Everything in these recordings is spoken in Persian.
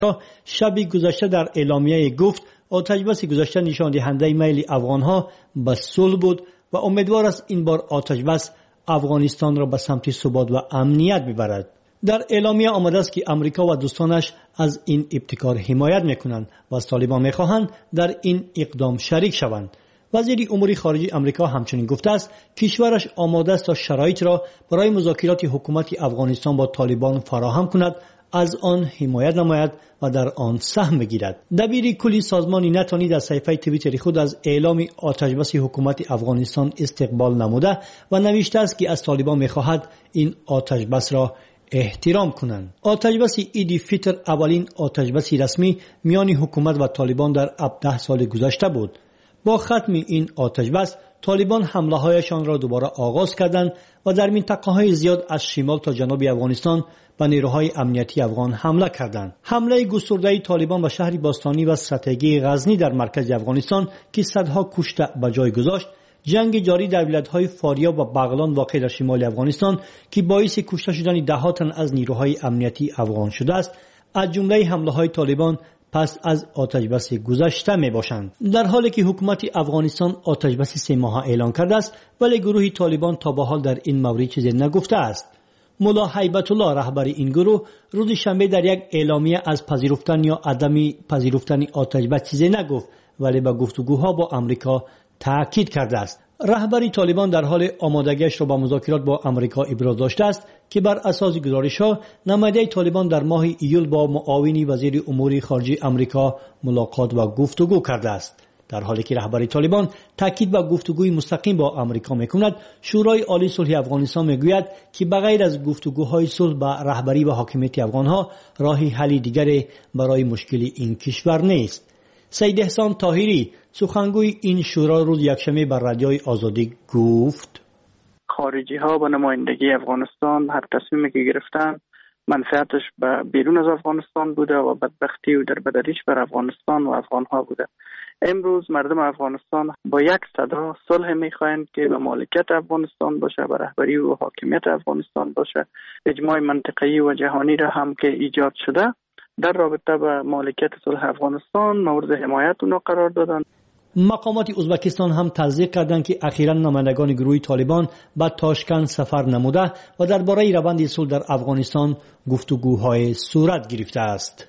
شب گذشته در اعلامیه گفت آتشبس گذشته نشان دهنده میل افغانها به صلح بود و امیدوار است این بار آتشبس افغانستان را به سمت ثبات و امنیت ببرد. در اعلامیه آمده است که امریکا و دوستانش از این ابتکار حمایت میکنند و از طالبان میخواهند در این اقدام شریک شوند. وزیر امور خارجه امریکا همچنین گفته است کشورش آماده است تا شرایط را برای مذاکرات حکومت افغانستان با طالبان فراهم کند، از آن حمایت نماید و در آن سهم بگیرد. دبیر کلی سازمان نتانی در صفحه توییتر خود از اعلام آتشبس حکومت افغانستان استقبال نموده و نوشته است که از طالبان می‌خواهد این آتشبس را احترام کنند. آتشبس عید فطر اولین آتشبس رسمی میان حکومت و طالبان در 17 سال گذشته بود. با ختم این آتشبس طالبان حمله‌هایشان را دوباره آغاز کردند و در منطقه‌های زیاد از شمال تا جنوب افغانستان به نیروهای امنیتی افغان حمله کردند. حمله گسترده طالبان به شهر باستانی و استراتژی غزنی در مرکز افغانستان که صدها کشته به جای گذاشت، جنگ جاری در ولایت‌های فاریاب و بغلان واقع در شمال افغانستان که باعث کشته شدن ده‌ها تن از نیروهای امنیتی افغان شده است، از جمله حمله‌های طالبان پس از آتشبس گذشته می باشند. در حالی که حکومت افغانستان آتشبس 3 ماهه اعلان کرده است، ولی گروه طالبان تا به حال در این مورد چیزی نگفته است. ملا هیبت الله رهبر این گروه روز شنبه در یک اعلامیه از پذیرفتن یا عدم پذیرفتن آتشبس چیزی نگفت، ولی به گفتگوها با امریکا تاکید کرده است. رهبر طالبان در حال آمادگیش را با مذاکرات با امریکا ابراز داشته است که بر اساس گزارش‌ها نماینده طالبان در ماه ایول با معاون وزیر امور خارجه امریکا ملاقات و گفتگو کرده است. در حالی که رهبر طالبان تاکید به گفتگوی مستقیم با امریکا می‌کند، شورای عالی صلح افغانستان می‌گوید که بغیر از گفتگوهای صلح با رهبری و حاکمیت افغان‌ها راه حل دیگری برای مشکل این کشور نیست. سید احسان طاهری سخنگوی این شورا روز یکشنبه بر رادیوی آزادی گفت خارجی ها با نمایندگی افغانستان هر تصمیمی که گرفتن منفعتش به بیرون از افغانستان بوده و بدبختی و دربدریش بر افغانستان و افغان ها بوده. امروز مردم افغانستان با یک صدا صلح میخواهند که به مالکیت افغانستان باشه، به رهبری و حاکمیت افغانستان باشه. اجماع منطقه‌ای و جهانی را هم که ایجاد شده در رابطه با مالکیت صلح افغانستان مورد حمایت اونها قرار دادند. مقامات ازبکستان هم تصدیق کردند که اخیراً نمایندگان گروه طالبان به تاشکند سفر نموده و درباره روند صلح در افغانستان گفتگوهای صورت گرفته است.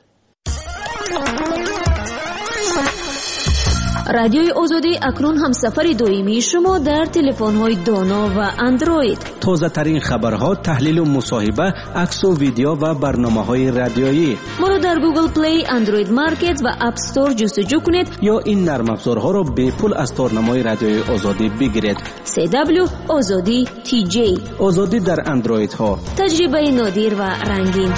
رادیوی آزادی اکنون هم سفر دائمی شما در تلفن‌های دانا و اندروید. تازه ترین خبرها، تحلیل و مصاحبه، عکس و ویدیو و برنامه‌های رادیویی. ما را در گوگل پلی، اندروید مارکت و اپ استور جستجو کنید یا این نرم افزارها را به پول از تارنمای رادیوی آزادی بگیرید. CW آزادی TJ. آزادی در اندروید ها. تجربه نادر و رنگین.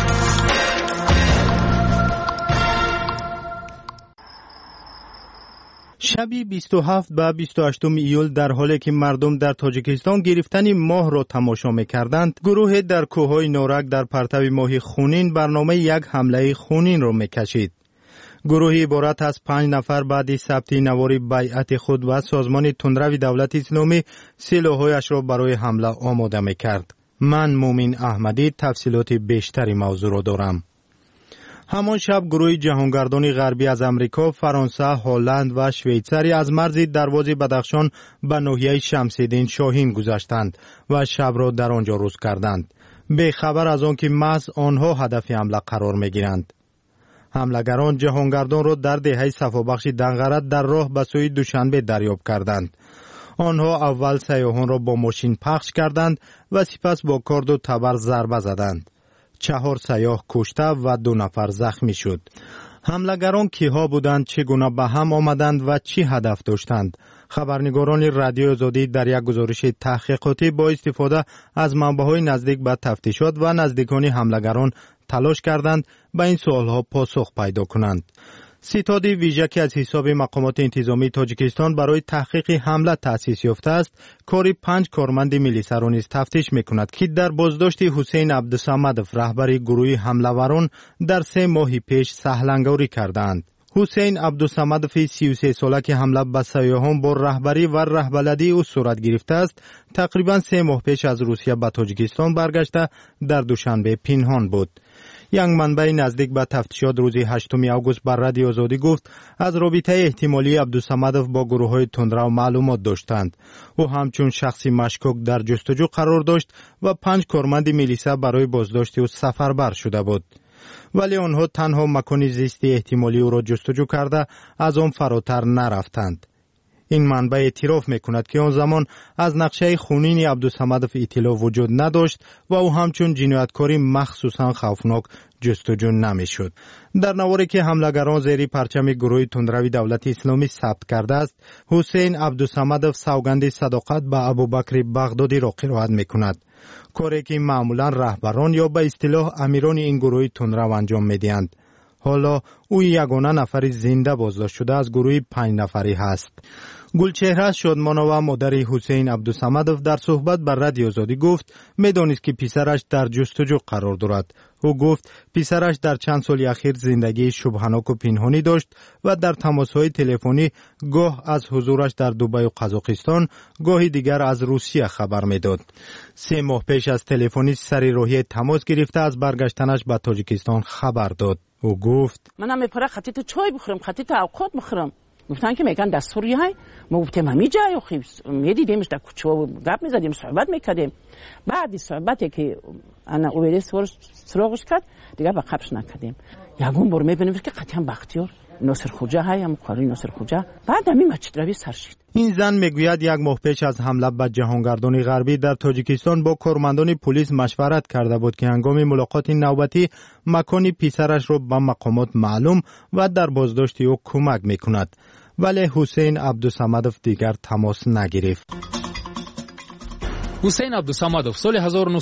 شبی 27 و 28 ایول در حالی که مردم در تاجیکستان گرفتن ماه را تماشا می‌کردند، گروه در کوههای نورک در پرتو ماه خونین برنامه یک حمله خونین را می‌کشید. گروهی عبارت از 5 نفر بعد ثبت نوار بیعت خود و سازمان تندرو دولت اسلامی سلاح‌هایش را برای حمله آماده می‌کرد. من مومن احمدی تفصیلات بیشتری موضوع را دارم. همان شب گروه جهانگردان غربی از امریکا، فرانسه، هلند و شویцاری از مرز دروازه بدخشان به ناحیه شمس‌الدین شاهین گذشتند و شب را در آنجا روز کردند، به خبر از آن که محض آنها هدف حمله قرار می‌گیرند. حمله‌گران جهانگردان را در دهه صفابخش دنغرد در راه به سوی دوشنبه دریافت کردند. آنها اول سیاحان را با ماشین پخش کردند و سپس با کارد و تبر ضربه زدند. 4 سیاح کشته و 2 نفر زخمی شد. حمله‌گران کیها بودند، چگونه به هم آمدند و چی هدف داشتند؟ خبرنگاران رادیو آزادی در یک گزارش تحقیقاتی با استفاده از منبع‌های نزدیک به تفتیشات و نزدیکان حمله‌گران تلاش کردند به این سوالها پاسخ پیدا کنند. ستاد ویژه که از حساب مقامات انتظامی تاجیکستان برای تحقیق حمله تأسیس یافته است، کاری 5 کارمند میلیسا را نیز تفتیش می‌کند که در بازداشت حسین عبدالصمدوف رهبر گروه حمله‌وران در 3 ماه پیش سهلنگاری کردند. حسین عبدالصمدوف 33 ساله که حمله به سیاحان با رهبری و رهبردی او صورت گرفته است، تقریباً 3 ماه پیش از روسیه به تاجیکستان برگشته در دوشنبه پنهان بود. یک منبع نزدیک به تفتیشات روز 8 آگوست بر رادیو آزادی گفت از رابطه احتمالی عبدالصمدov با گروه‌های تندرو معلومات داشتند. او همچون شخصی مشکوک در جستجو قرار داشت و 5 کارمند میلیسا برای بازداشت او سفربر شده بود. ولی آنها تنها مکان زیستی احتمالی او را جستجو کرده از آن فراتر نرفتند. این منبع اعتراف میکند که آن زمان از نقشه خونین عبدالصمدov اطلاع وجود نداشت و او همچون جنایتکاری مخصوصا خوفناک جستجو نمیشد. در نواری که حملگران زیر پرچم گروه تندروی دولت اسلامی ثبت کرده است، حسین عبدالصمدov سوگند صداقت به ابوبکر بغدادی را قرائت میکند، کاری که معمولا رهبران یا به اصطلاح امیران این گروه تندرو انجام میدهند. حالا او یگانه نفر زنده بازداشت شده از گروه 5 نفری هست. گلچهره شادمانова مادر حسین عبدالصمدov در صحبت بر رادیو آزادی گفت میدانست که پسرش در جستجو قرار دارد. او گفت پسرش در چند سال اخیر زندگی شبهناک و پنهانی داشت و در تماس‌های تلفنی گاه از حضورش در دبی و قزاقستان، گاهی دیگر از روسیه خبر میداد. 3 ماه پیش از تلفنی سری راهی تماس گرفته از برگشتنش به تاجیکستان خبر داد. او گفت منم میپره خطیت چای بخورم، خطیت اوقات بخورم. گفتن که میگن دستوری های ما گفتیم همین جای خیلی میدیدیمش در کوچه گپ میزدیم، صحبت میکردیم. بعد صحبتی که انا اویلی سراغش کرد دیگه با قبش نکردیم. یگون بار میبینیم که قطعا بختیار ناصر خوجا های هم کاری ناصر خوجا بعد همین مسجد روی سر شد. این زن میگوید 1 ماه پیش از حمله به جهانگردان غربی در تاجیکستان با کارمندان پلیس مشورت کرده بود که هنگام ملاقات نوبتی مکان پسرش را به مقامات معلوم و در بازداشت او کمک میکند. ولی حسین عبدالصمدov دیگر تماس نگرفت. حسین عبدالصمدov سال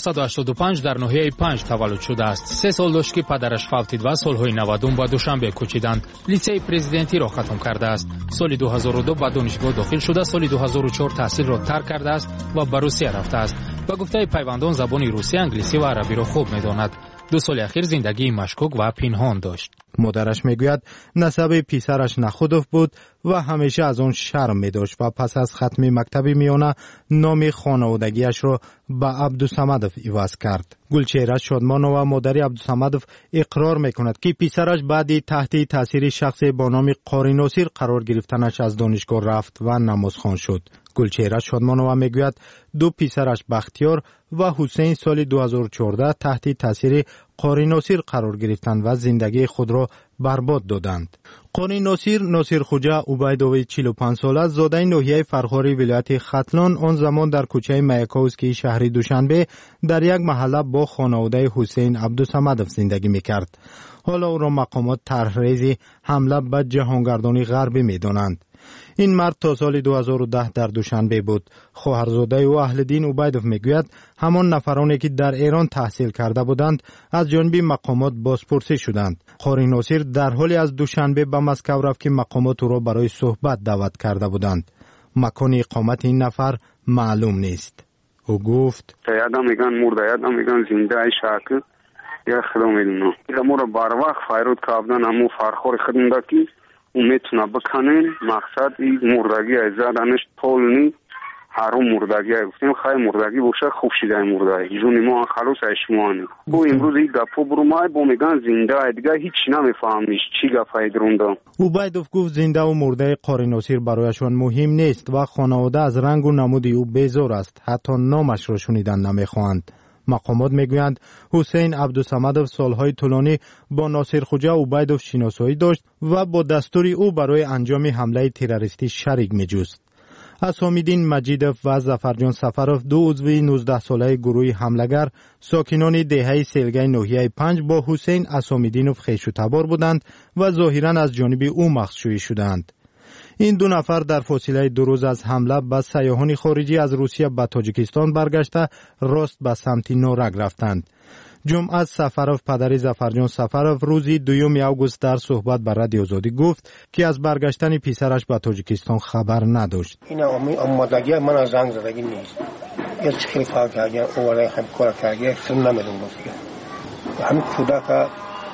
1985 در ناحیه 5 تولد شده است. 3 سال داشت که پدرش فوتید و سالهای 90 به دوشنبه کوچیدند. لیسه پرزیدنتی را ختم کرده است. سال 2002 به دانشگاه داخل شده. سال 2004 تحصیل را ترک کرده است و به روسیه رفته است. به گفته پیوندان زبان روسی، انگلیسی و عربی را خوب می‌داند. 2 سال اخیر زندگی مشکوک و پنهان داشت. مادرش میگوید نسب پسرش نخودف بود و همیشه از آن شرم می داشت و پس از ختم مکتب میانه نام خانوادگیش را به عبدالصمدov عوض کرد. گلچهره شادمانова مادر عبدالصمدov اقرار میکند که پسرش بعد تحت تاثیر شخصی با نام قاری ناصر قرار گرفتنش از دانشگاه رفت و نمازخوان شد. گلچهره شادمانова میگوید 2 پسرش بختیار و حسین سال 2014 تحت تاثیر قاری ناصر قرار گرفتند و زندگی خود را برباد دادند. قاری ناصر خوجا عبیدوی 45 ساله زاده ناحیه فرخاری ولایت ختلان آن زمان در کوچه میکاوسکی شهر دوشنبه در یک محله با خانواده حسین عبدالصمدov زندگی میکرد. حالا او را مقامات طرحریزی حمله به جهانگردانی غربی میدانند. این مرد تا سال 2010 در دوشنبه بود. خواهرزاده و اهل دین عبیدوف میگوید همان نفرانی که در ایران تحصیل کرده بودند از جانب مقامات بازپرسی شدند. قاری ناصر در حالی از دوشنبه به مسکو رفت که مقامات او را برای صحبت دعوت کرده بودند. مکان اقامت این نفر معلوم نیست. او گفت یادم میگن مرده، یادم میگن زنده شاکر یا خدا میدونه. ما را بر وقت فایرود کردن همو فرخور خدمتی میتونه بکنین. مقصد این مردگی از زدنش طول نی هرون مردگی گفتیم خواهی مردگی باشه خوب شده مردگی جونی ما خلوص اشمانی بو امروز این گفو برومای با میگن زنده دیگه هیچ نمیفهمیش چی گفه درونده. عبیدوف گفت زنده و مرده قاری ناصر برایشان مهم نیست و خانواده از رنگ و نمود او بیزار است، حتی نامش را شنیدن نمیخواهند. مقامات میگویند حسین عبدالصمدov سالهای طولانی با ناصر خوجا عبیدوف شناسایی داشت و با دستور او برای انجام حمله تروریستی شریک میجست. اسامیدین مجیدوف و ظفرجان سفروف 2 عضو 19 ساله گروه حملگر ساکنان دهه سیلگی ناحیه 5 با حسین اسامیدینوف خویش و تبار بودند و ظاهرا از جانب او مخشوشی شدند. این 2 نفر در فاصله 2 روز از حمله به سیاحان خارجی از روسیه به تاجیکستان برگشته راست به سمت نورگ رفتند. جمعه سفروف پدر ظفرجان سفروف روز 2 آگوست در صحبت با رادیو آزادی گفت که از برگشتن پسرش به تاجیکستان خبر نداشت. این آمادگی من از زنگ زدگی نیست. یه خیلی کار کردن، اوله هم کار کردن، خیلی نمیدونم گفت. همین کودک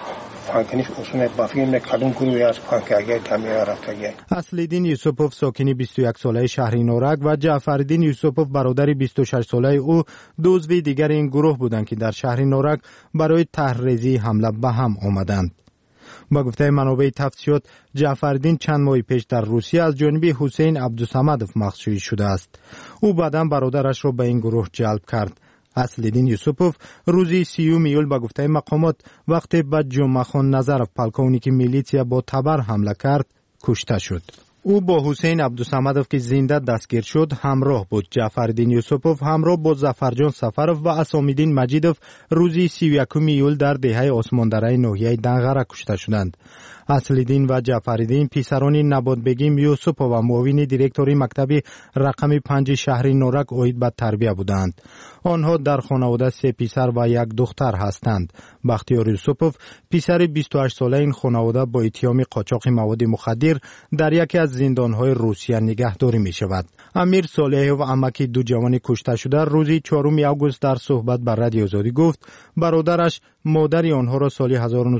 پانکنیش اصلا بافیم کدوم گروهی از پانکاگه کامیرا رفتگه. اصلیدین یوسفوف ساکنی 21 ساله شهری نورک و جعفرالدین یوسفوف برادر 26 ساله او عضو دیگر این گروه بودند که در شهر نورک برای طرحریزی حمله به هم آمدند. با گفته منابع تفتیشات، جعفرالدین چند ماه پیش در روسیه از جانب حسین عبدالصمدوف مخفی شده است. او بعداً برادرش را به این گروه جلب کرد. اصلیدین یوسفوف روز 30 ایول با گفته مقامات وقتی به جمعه خان نظرف پلکونی که میلیتیا با تبر حمله کرد کشته شد. او با حسین عبدالصمدوف که زنده دستگیر شد همراه بود. جعفرالدین یوسفوف همراه با ظفرجان سفروف و اسامیدین مجیدوف روز 31 ایول در دهه عثماندره ناحیه دنغره کشته شدند. اصلیدین و جعفرالدین پسران نباتبگیم یوسف و معاون دیرکتوری مکتب رقم 5 شهر نورک عاید به تربیه بودند. آنها در خانواده 3 پسر و 1 دختر هستند. بختیار یوسفوف پسر 28 ساله این خانواده با اتهام قاچاق مواد مخدر در یکی از زندانهای روسیه نگهداری می شود. امیر صالح و عمکی دو جوان کشته شده روز 4 آگوست در صحبت با رادیو آزادی گفت برادرش مادر آنها را سال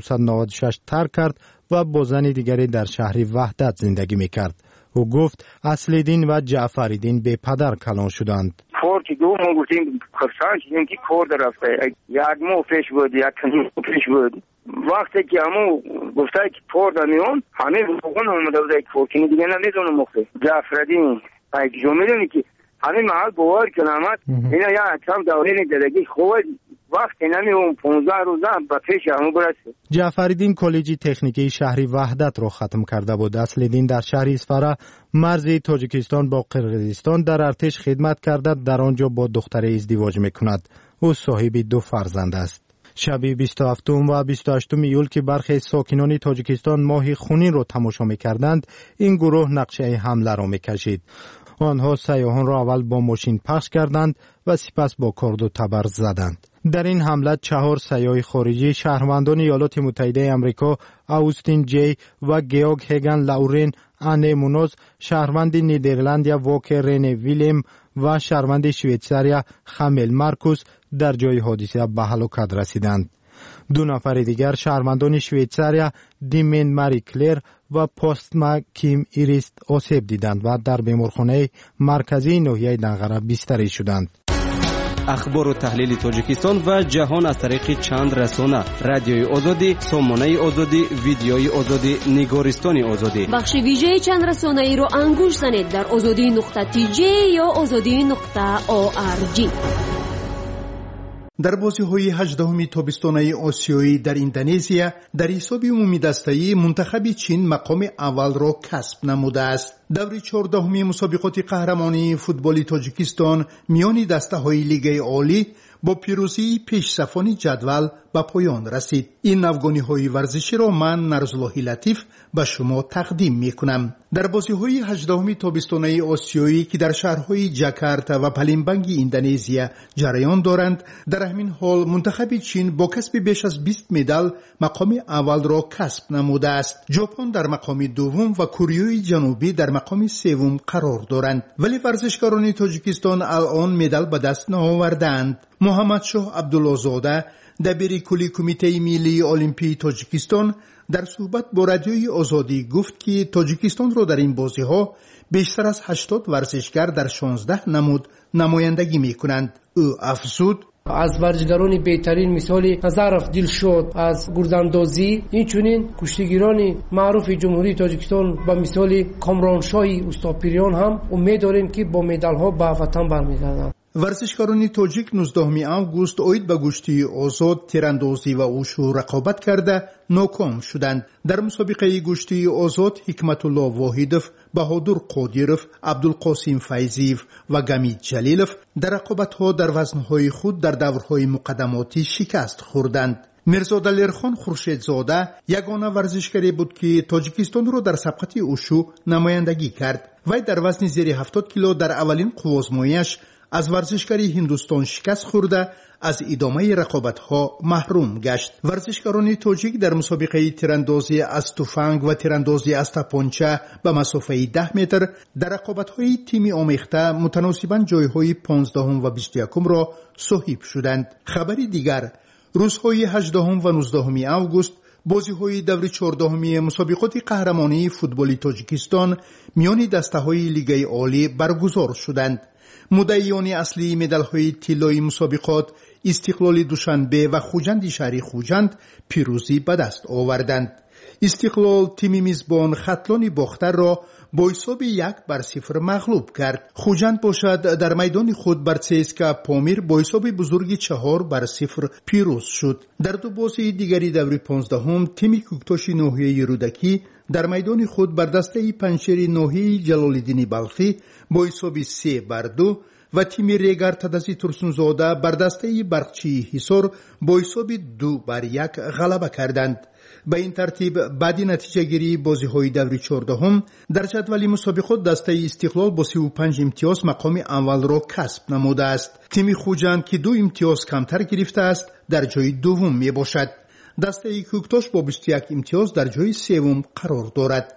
1996 ترک کرد و با زن دیگری در شهر وحدت زندگی میکرد. او گفت اصلیدین و جعفرالدین به پدر کلان شدند. کور که دو ما گفتیم خرسان شدیم که کور رفته. یک ماه پیش بود، یک ماه پیش بود. وقتی که همو گفته که کور میون همه بگون اومده بود کور که دیگه نمیدونم مخته. جعفرالدین پای جمعه که همه محل باور کنامت اینا یا کم دوره زندگی خوب وقتی نمیون 15 روزه به پیش همو برسه. جعفرالدین کالج تکنیکی شهری وحدت را ختم کرده بود. اصلیدین در شهر اسفاره مرز تاجیکستان با قرقیزستان در ارتش خدمت کرده، در آنجا با دختر ازدواج میکند. او صاحب 2 فرزند است. شب 27 و 28 ایول که برخی ساکنان تاجیکستان ماه خونین را تماشا میکردند، این گروه نقشه حمله را میکشید. آنها سیاحان را اول با ماشین پخش کردند و سپس با کارد و تبر زدند. در این حمله 4 سیاح خارجی شهروندان ایالات متحده آمریکا اوستین جی و گیوگ هگن لاورین آنه مونوز، شهروند نیدرلندیا واکر رنه ویلیم و شهروند شویتزاریا خامل مارکوس در جای حادثه به هلاکت رسیدند. 2 نفر دیگر شهروندان شویتزاریا دیمن ماری کلر و پاستما کیم ایریست آسیب دیدند و در بیمارخانه مرکزی ناحیه دنغره بستری شدند. اخبار و تحلیل تاجیکستان و جهان از طریق چند رسانه: رادیوی آزادی، سامانه آزادی، ویدیوی آزادی، نگارستان آزادی. بخش ویژه چند رسانه ای رو انگوش زنید در azadi.tj یا azadi.org. در بازی‌های 18 تابستانه آسیایی در اندونزیا در حساب عمومی دسته‌ای منتخب چین مقام اول را کسب نموده است. دور 14 مسابقات قهرمانی فوتبال تاجیکستان میان دسته‌های لیگ عالی با پیروزی پیشصفان جدول به پایان رسید. این افغانی‌های ورزشی را من نرزالله لطیف به شما تقدیم می‌کنم. در بازی‌های 18 تابستانه آسیایی که در شهرهای جاکارتا و پالمبانگ اندونزیا جریان دارند، در همین حال منتخب چین با کسب بیش از 20 مدال مقام اول را کسب نموده است. ژاپن در مقام دوم و کره جنوبی در مقام سوم قرار دارند. ولی ورزشکاران تاجیکستان الان مدال به دست نآوردند. محمد شاه عبدالله‌زاده دبیر کلی کمیته ملی المپی تاجیکستان در صحبت با رادیوی آزادی گفت که تاجیکستان را در این بازی‌ها بیشتر از 80 ورزشکار در 16 نمود نمایندگی می‌کنند. او افزود: از ورزشکاران بهترین مثال نظرف دلشاد از گرداندازی، اینچنین کشتیگیران معروف جمهوری تاجیکستان با مثال کامرانشاهی استاپیریان هم امید داریم که با مدال‌ها به وطن برمیگردند. ورزشکاران تاجیک 19 آگوست عاید به گشتی آزاد، تیراندازی و اوشو رقابت کرده ناکام شدند. در مسابقه گشتی آزاد حکمت الله واحدوف، بهادر قادیروف، عبدالقاسم فیضیف و گمید جلیلوف در رقابت‌ها در وزن‌های خود در دورهای مقدماتی شکست خوردند. میرزا دلیرخان خورشیدزاده یگانه ورزشکاری بود که تاجیکستان را در سبقت اوشو نمایندگی کرد. وی در وزن زیر 70 کیلو در اولین قوازمایی‌اش از ورزشکاری هندوستان شکست خورده از ادامه رقابت‌ها محروم گشت. ورزشکاران تاجیک در مسابقه تیراندازی از تفنگ و تیراندازی از تپانچه به مسافه 10 متر در رقابت‌های تیمی آمیخته متناسباً جایهای 15 و 21 را صاحب شدند. خبری دیگر: روزهای 18 و 19 آگوست بازی‌های دور 14 مسابقات قهرمانی فوتبال تاجیکستان میان دسته‌های لیگ عالی برگزار شدند. مدعیان اصلی مدال‌های طلایی مسابقات استقلال دوشنبه و خوجند شهری خوجند پیروزی به دست آوردند. استقلال تیم میزبان ختلان باختر را با حساب 1-0 مغلوب کرد. خوجند باشد در میدان خود بر CSKA پامیر با حساب بزرگی 4-0 پیروز شد. در دو بازی دیگری دور 15 تیم کوکتاش ناحیه رودکی در میدان خود بر دسته پنجشیر ناحیه جلال‌الدین بلخی با حساب 3-2 و تیم ریگر تدزی ترسونزاده بر دسته برقچی حصار با حساب 2-1 غلبه کردند. به این ترتیب بعد نتیجه گیری بازی های دور 14 در جدول مسابقات دسته استقلال با 35 امتیاز مقام اول را کسب نموده است. تیم خوجند که 2 امتیاز کمتر گرفته است در جای دوم می باشد. دسته کوکتاش با 21 امتیاز در جای سوم قرار دارد.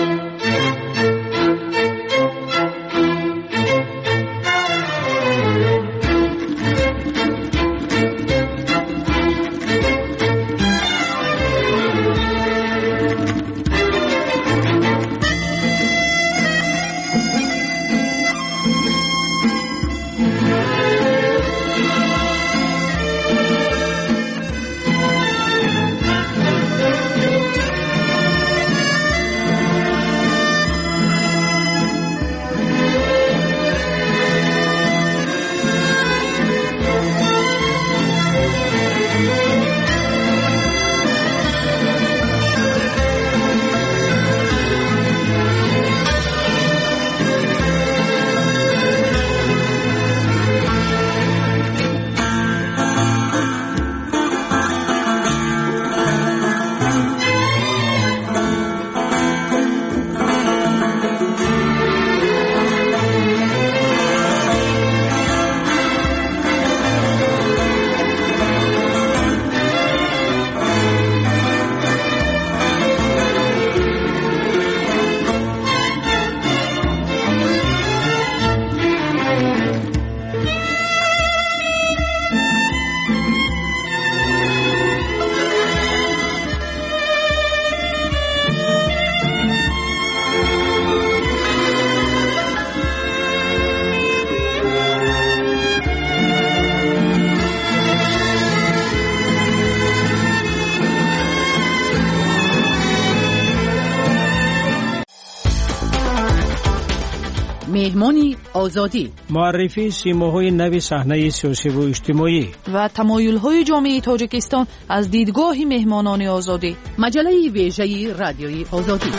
مهمانی آزادی، معرفی سیماهای نوی صحنه سیاسی و اجتماعی و تمایل‌های جامعه تاجیکستان از دیدگاه مهمانان آزادی. مجله ویژه رادیوی آزادی.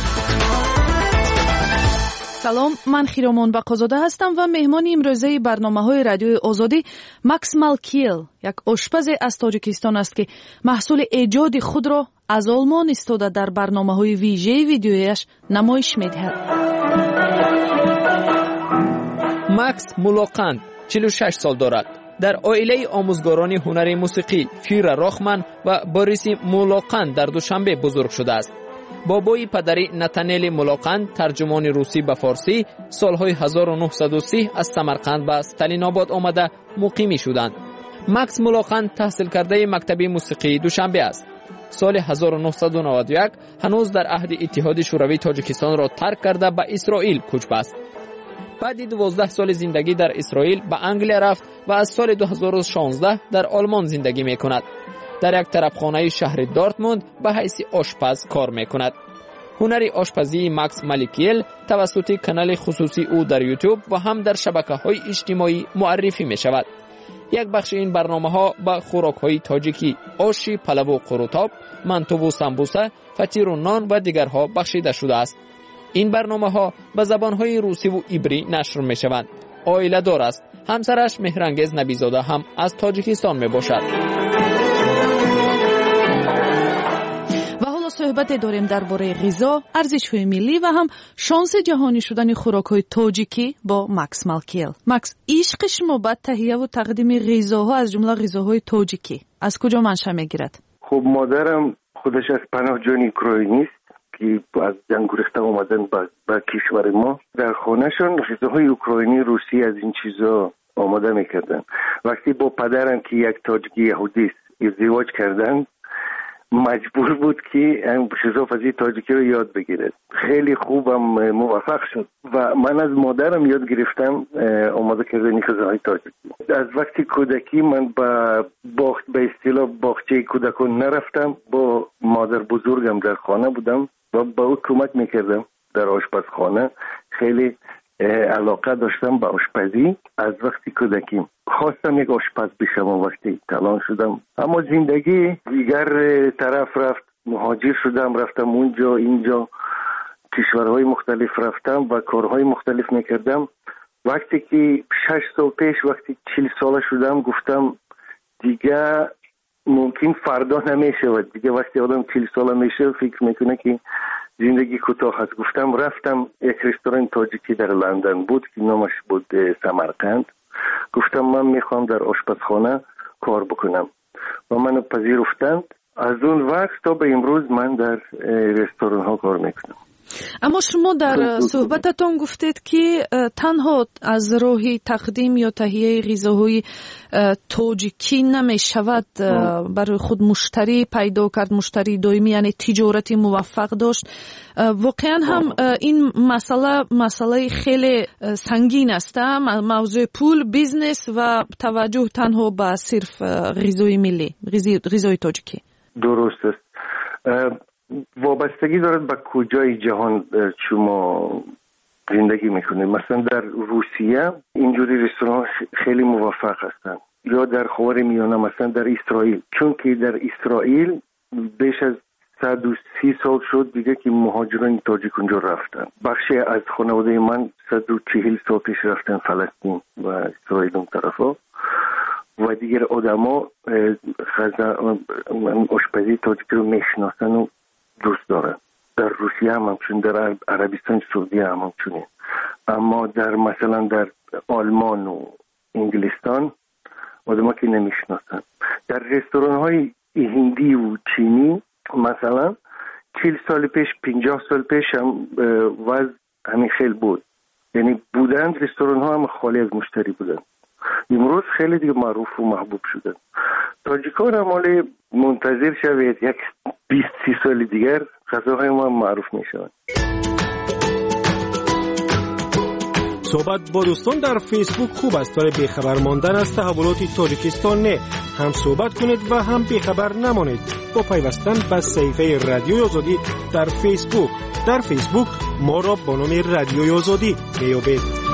سلام، من خیرامان بقازاده هستم و مهمان امروزه برنامه‌های رادیوی آزادی مکس مالکیل، یک آشپز از تاجیکستان است که محصول ایجاد خود را از آلمان استفاده در برنامه‌های ویژه ویدیویش نمایش می‌دهد. مکس مولاقند 46 سال دارد. در عائله آموزگاران هنر موسیقی فیور راخمن و باریس مولاقند در دوشنبه بزرگ شده است. بابای پدری نتانیل مولاقند ترجمان روسی به فارسی سالهای 1930 از سمرقند به استالیناباد آمده مقیمی شدند. مکس مولاقند تحصیل کرده مکتب موسیقی دوشنبه است. سال 1991 هنوز در عهد اتحاد شوروی تاجیکستان را ترک کرده به اسرائیل کوچ بست. بعد 12 سال زندگی در اسرائیل به انگلیس رفت و از سال 2016 در آلمان زندگی می کند. در یک طرفخانه شهر دارتموند به حیث آشپز کار می کند. هنر آشپزی مکس مالکیل توسط کانال خصوصی او در یوتیوب و هم در شبکه‌های اجتماعی معرفی می شود. یک بخش این برنامه‌ها با خوراک‌های تاجیکی، آشی، پلو و قروتاب، منتو و سمبوسه، فطیر و نان و دیگرها بخشیده شده است. این برنامه‌ها به زبان‌های روسی و عبری نشر می‌شوند. عائله دار است. همسرش مهرانگیز نبیزاده هم از تاجیکستان میباشد. و حالا صحبت داریم درباره غذا، ارزش‌های ملی و هم شانس جهانی شدن خوراک‌های تاجیکی با مکس مالکیل. مکس، عشق شما به تهیه و تقدیم غذاها از جمله غذاهای تاجیکی از کجا منشأ می‌گیرد؟ خب مادرم خودش از پناهجویان اوکراینی است که از جنگ گریخته آمدن به کشور ما. در خانهشان غذاهای اوکراینی، روسی از این چیزا آماده میکردن. وقتی با پدرم که یک تاجیک یهودی ازدواج کردن، مجبور بود که غذافزی تاجیکی رو یاد بگیره. خیلی خوبم موفق شد و من از مادرم یاد گرفتم آماده کردن غذاهای تاجیکی. از وقتی کودکی من به اصطلاح باغچه کودکان نرفتم، با مادر بزرگم در خانه بودم و با او کمک میکردم در آشپزخانه. خیلی علاقه داشتم به آشپزی. از وقتی کودکی خواستم یک آشپز بشم و وقتی تلان شدم، اما زندگی دیگر طرف رفت، مهاجر شدم، رفتم اونجا اینجا، کشورهای مختلف رفتم و کارهای مختلف میکردم. وقتی که 6 سال پیش، وقتی 40 ساله شدم، گفتم دیگه ممکن فردا نمیشود. دیگه وقتی آدم 40 ساله میشه فکر میکنه که زندگی کوتاه هست. گفتم رفتم یک رستوران تاجیکی در لندن بود که نامش بود سمرقند. گفتم من میخوام در آشپزخانه کار بکنم و منو پذیرفتند. از اون وقت تا به امروز من در رستوران ها کار میکنم. اما شما در صحبتتون گفتید که تنها از راه تقدیم یا تهیه غذاهای تاجیکی نمی شود برای خود مشتری پیدا کرد، مشتری دائمی، یعنی تجارتی موفق داشت. واقعا هم این مسئله خیلی سنگین است، موضوع پول، بیزنس و توجه تنها به صرف غذای ملی، غذای تاجیکی. درست است. وابستگی دارد به کجای جهان شما زندگی میکنید. مثلا در روسیه اینجوری رستوران خیلی موفق هستند، یا در خاورمیانه، مثلا در اسرائیل. چون که در اسرائیل بیش از 130 سال شد دیگه که مهاجران تاجیک اونجا رفتن. بخشی از خانواده من 140 سال پیش رفتن فلسطین و اسرائیل اون طرفا و دیگر آدما آشپزی تاجیک رو میشناسن و دوست دارن. در روسیه هم همچون، در عربستان سعودی هم همچونه. اما در مثلا در آلمان و انگلستان آدما که نمیشناسن. در رستوران های هندی و چینی مثلا 40 سال پیش، 50 سال پیش هم وضع همین خیلی بود، یعنی بودند رستوران ها هم خالی از مشتری بودند. امروز خیلی دیگه معروف و محبوب شدن. تاجیکان هم حالی منتظر شوید یک 20-30 سال دیگر غذاهای ما معروف می شوند. صحبت با دوستان در فیسبوک خوب است، ولی بیخبر ماندن از تحولات تاجیکستان نه. هم صحبت کنید و هم بیخبر نمانید با پیوستن به صفحه رادیوی آزادی در فیسبوک. در فیسبوک ما را با نام رادیوی آزادی بیابید.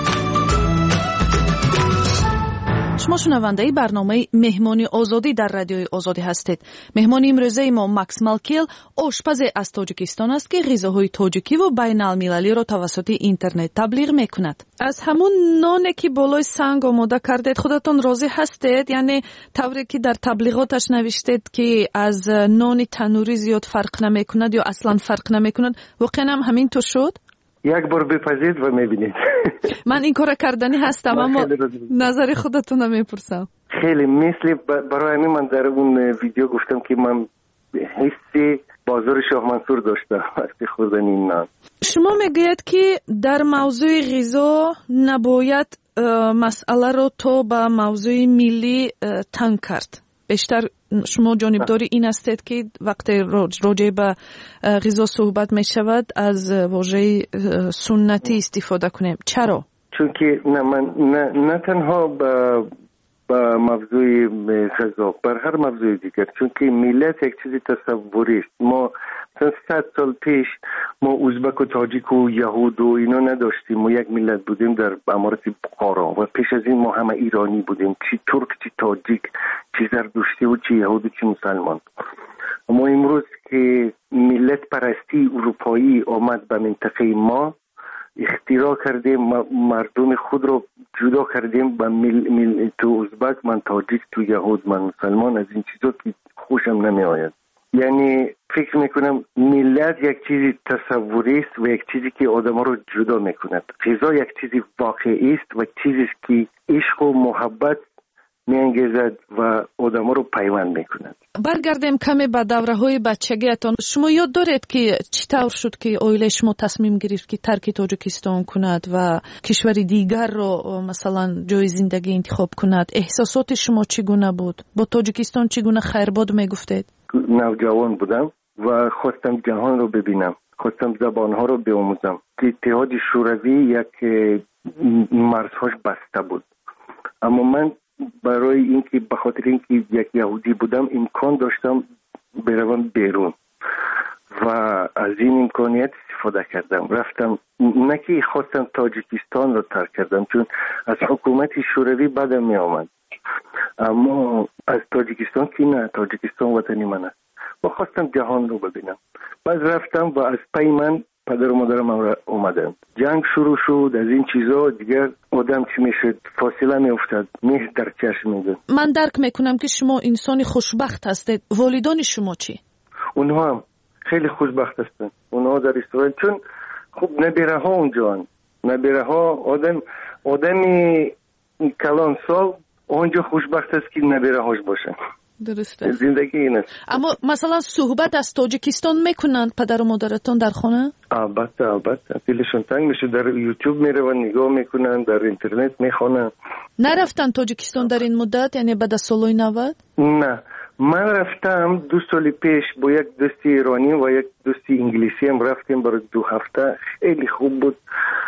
شما شنونده برنامه مهمانی آزادی در رادیوی آزادی هستید. مهمان امروزه ما مکس مالکیل، آشپز از تاجیکستان است که غذاهای تاجیکی و بین المللی را توسط اینترنت تبلیغ میکند. از همون نانی که بالای سنگ آماده کردید خودتون راضی هستید؟ یعنی طوری که در تبلیغاتش نوشتید که از نان تنوری زیاد فرق نمیکند یا اصلا فرق نمیکند، واقعا هم همین تو شد؟ یک بار بپذید و میبینید. من این کار کردنی هستم اما نظر خودتون رو میپرسم. خیلی مثل برای همین من در اون ویدیو گفتم که من حسی بازار شاه منصور داشتم وقتی خوردن این نان. شما میگوید که در موضوع غذا نباید مسئله رو تو به موضوع ملی تنگ کرد. بیشتر شما جانبداری این استید که وقتی راجع به غذا صحبت می شود از واژه سنتی استفاده کنیم. چرا؟ چون که نه تنها با موضوع غذا، بر هر موضوع دیگر، چون که ملت یک چیزی تصوری است. ما 100 سال پیش ما ازبک و تاجیک و یهود و اینا نداشتیم. ما یک ملت بودیم در امارت بخارا و پیش از این ما همه ایرانی بودیم، چی ترک چی تاجیک، چی زردشتی و چی یهودی چی مسلمان. ما امروز که ملت پرستی اروپایی آمد به منطقه ما، اختراع کردیم، مردم خود رو جدا کردیم به تو ازبک من تاجیک، تو یهود من مسلمان. از این چیزا که خوشم نمی آید. یعنی فکر میکنم ملت یک چیزی تصوری است و یک چیزی که آدم رو جدا میکند. غذا یک چیزی واقعی است و چیزی که عشق و محبت میانگیزد و آدم رو پیوند میکند. برگردیم کمی به دوره‌های بچگیتان. شما یاد دارید که چطور شد که اویل شما تصمیم گرفت که ترک تاجیکستان کند و کشور دیگر رو مثلا جای زندگی انتخاب کند؟ احساسات شما چگونه بود؟ با تاجیکستان چگونه خیرباد میگفتید؟ نوجوان بودم و خواستم جهان رو ببینم، خواستم زبانها رو بیاموزم. اتحاد شوروی یک مرزهاش بسته بود، اما من برای اینکه به خاطر اینکه یک یهودی بودم امکان داشتم بروم بیرون و از این امکانیت استفاده کردم. رفتم، نه که خواستم تاجیکستان رو ترک کردم چون از حکومت شوروی بدم می آمد، اما از تاجیکستان که نه، تاجیکستان وطنی من است و خواستم جهان رو ببینم. بعد رفتم و از پی من پدر و مادرم اومدن. جنگ شروع شد، از این چیزا دیگر آدم چی میشد، فاصله میافتاد، مهر در چشم میاد. من درک میکنم که شما انسانی خوشبخت هستید. والدان شما چی؟ اونها هم خیلی خوشبخت هستند. اونها در اسرائیل، چون خب نبیره ها اونجا، نبیره ها آدمی کلان سال اونجا خوشبخت است که نبیره هاش باشن. درسته. زندگی این است. اما مثلا صحبت از تاجیکستان میکنند پدر و مادرتون در خانه؟ البته دلشون تنگ میشه، در یوتیوب میرون نگاه میکنن، در اینترنت میخونن. نرفتن تاجیکستان در این مدت، یعنی بعد از سالهای 90؟ نه، من رفتم 2 سال پیش با یک دوست ایرانی و یک دوست انگلیسی هم رفتیم برای 2 هفته. خیلی خوب بود،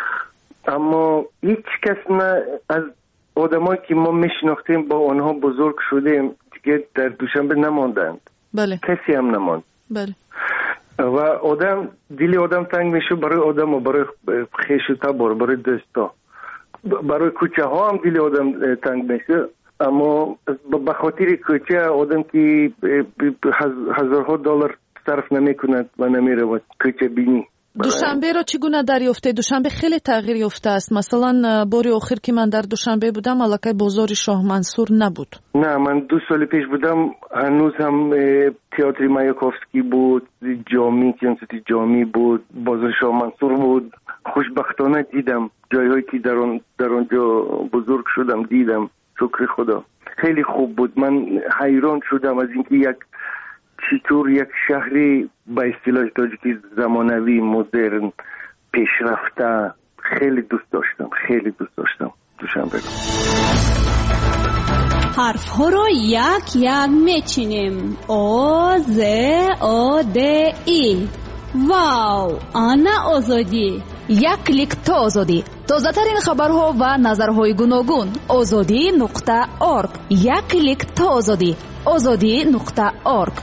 اما هیچ کس نه از آدمایی که ما میشناختیم با آنها بزرگ شدیم دیگه در دوشنبه نماندند. بله. کسی هم نماند. بله. و آدم دلی آدم تنگ میشه برای آدم و برای خیش و تبار، برای دوستا، برای کوچه ها هم دلی آدم تنگ میشه. اما به خاطر کوچه آدم که هزارها دلار صرف نمیکند و نمیره و کوچه بینی. دوشنبه را چگونه دریافته؟ دوشنبه خیلی تغییر یافته است. مثلا بار آخر که من در دوشنبه بودم الکی بازار شاه منصور نبود. نه، من 2 سال پیش بودم، هنوز هم تئاتر مایاکوفسکی بود، کنسرت جامی بود، بازار شاه منصور بود. خوشبختانه دیدم جایهایی که در اونجا بزرگ شدم دیدم. شکر خدا خیلی خوب بود. من حیران شدم از اینکه چطور یک شهری با اصطلاح تاجیکی زمانوی مدرن پیشرفته. خیلی دوست داشتم دوشنبه. حرف ها رو یک میچینیم. او ز او د ای. واو، آنا آزادی. یک کلیک تا آزادی. تازه ترین خبرها و نظرهای گوناگون. azadi.org. یک کلیک تا آزادی. azadi.org.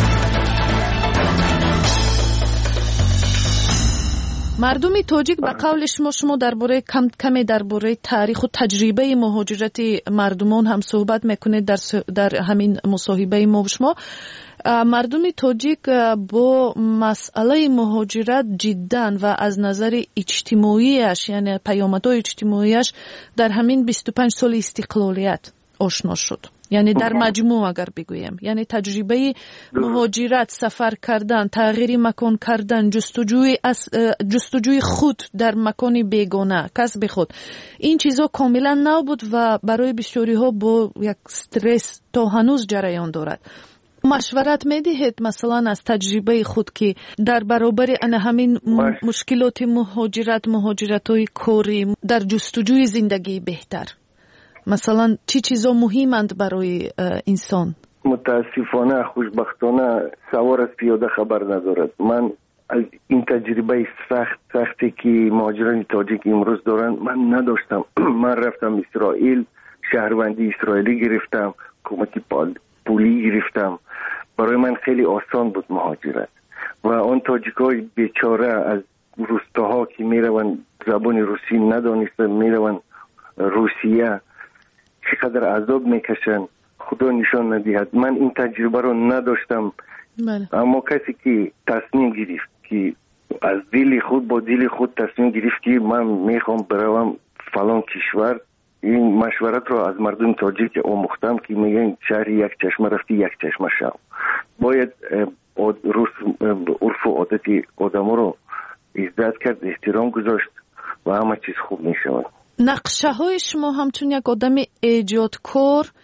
مردم تاجیک به قول شما درباره کمی درباره تاریخ و تجربه مهاجرت مردمان هم صحبت میکنید در همین مصاحبه ما و شما. مردم تاجیک با مسئله مهاجرت جدا و از نظر اجتماعیش، یعنی پیامدهای اجتماعیش در همین 25 سال استقلالیت آشنا شد. یعنی در مجموع اگر بگویم، یعنی تجربه مهاجرت، سفر کردن، تغییر مکان کردن، جستجوی خود در مکانی بیگانه، کسب خود، این چیزا کاملا نو بود و برای بسیاری ها با یک استرس تا هنوز جریان دارد. مشورت میدهید مثلا از تجربه خود که در برابر همین مشکلات مهاجرت های کاری، در جستجوی زندگی بهتر، مثلا چی چیزا مهمند برای انسان؟ متاسفانه خوشبختانه سوار از پیاده خبر ندارد. من از این تجربه سختی که مهاجران تاجیک امروز دارن من نداشتم. من رفتم اسرائیل، شهروندی اسرائیلی گرفتم، کمک پولی گرفتم. برای من خیلی آسان بود مهاجرت. و اون تاجیکای بیچاره از روستاها که میرون زبان روسی ندانستن، میرون روسیه، چقدر عذاب میکشن خدا نشان ندهد. من این تجربه رو نداشتم. بله. اما کسی که تصمیم گرفت که از دل خود با دل خود تصمیم گرفت که من میخوام بروم فلان کشور، این مشورت رو از مردم تاجیک آموختم که میگن شهر یک چشمه رفتی یک چشمه شو. باید عرف و عادت آدم رو عزت کرد، احترام گذاشت و همه چیز خوب میشود. نقشه های شما همچون یک آدم ایجادکار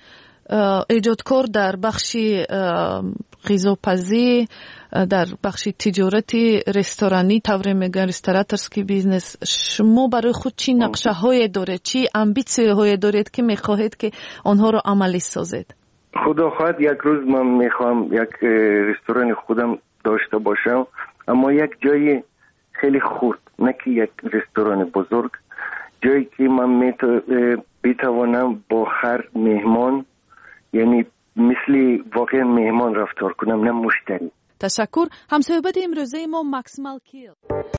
ایجادکار در بخش غذاپزی، در بخش تجارتی، رستورانی، طور میگن رستوراتورسکی بیزنس، شما برای خود چی نقشه های دارید، چی امبیسیون های دارید که میخواهید که آنها رو عملی سازید؟ خدا خواهد یک روز من میخوام یک رستوران خودم داشته باشم، اما یک جای خیلی خرد، نه که یک رستوران بزرگ، جایی که من بتوانم با هر مهمان، یعنی مثل واقعا مهمان رفتار کنم، نه مشتری. تشکر. همصحبت امروزه ما مکس مالکیل.